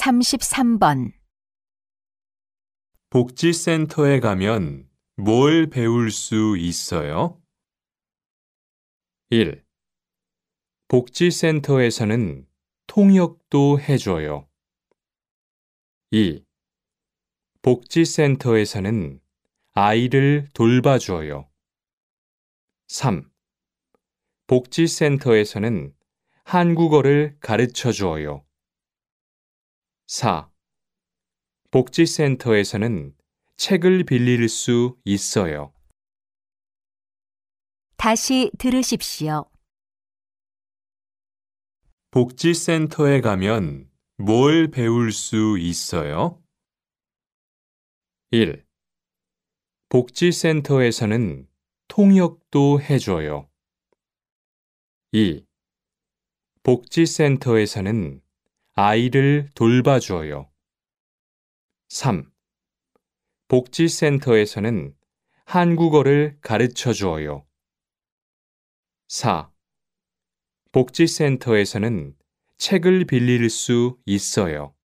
33번. 복지센터에 가면 뭘 배울 수 있어요? 1. 복지센터에서는 통역도 해줘요. 2. 복지센터에서는 아이를 돌봐줘요. 3. 복지센터에서는 한국어를 가르쳐 주어요. 4. 복지센터에서는 책을 빌릴 수 있어요. 다시 들으십시오. 복지센터에 가면 뭘 배울 수 있어요? 1. 복지센터에서는 통역도 해줘요. 2. 복지센터에서는 아이를 돌봐줘요. 3. 복지센터에서는 한국어를 가르쳐 주어요. 4. 복지센터에서는 책을 빌릴 수 있어요.